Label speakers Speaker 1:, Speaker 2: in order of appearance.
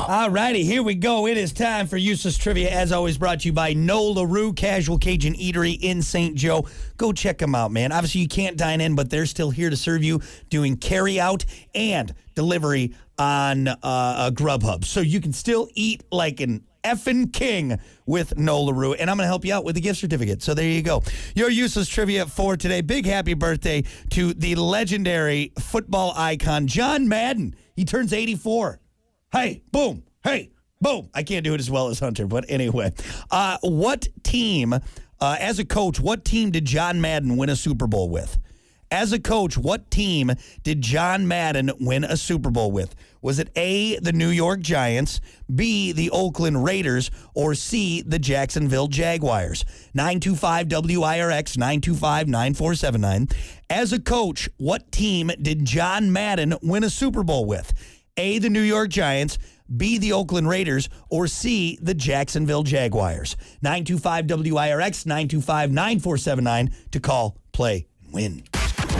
Speaker 1: All righty, here we go. It is time for Useless Trivia, as always, brought to you by Noel LaRue Casual Cajun Eatery in St. Joe. Go check them out, man. Obviously, you can't dine in, but they're still here to serve you, doing carry-out and delivery on Grubhub. So you can still eat like an effing king with Noel LaRue, and I'm going to help you out with the gift certificate. So there you go. Your Useless Trivia for today. Big happy birthday to the legendary football icon, John Madden. He turns 84. Hey, boom. Hey, boom. I can't do it as well as Hunter, but anyway. What team, as a coach, what team did John Madden win a Super Bowl with? As a coach, what team did John Madden win a Super Bowl with? Was it A, the New York Giants, B, the Oakland Raiders, or C, the Jacksonville Jaguars? 925-WIRX, 925-9479. As a coach, what team did John Madden win a Super Bowl with? A, the New York Giants, B, the Oakland Raiders, or C, the Jacksonville Jaguars? 925-WIRX, 925-9479 to call, play, and win.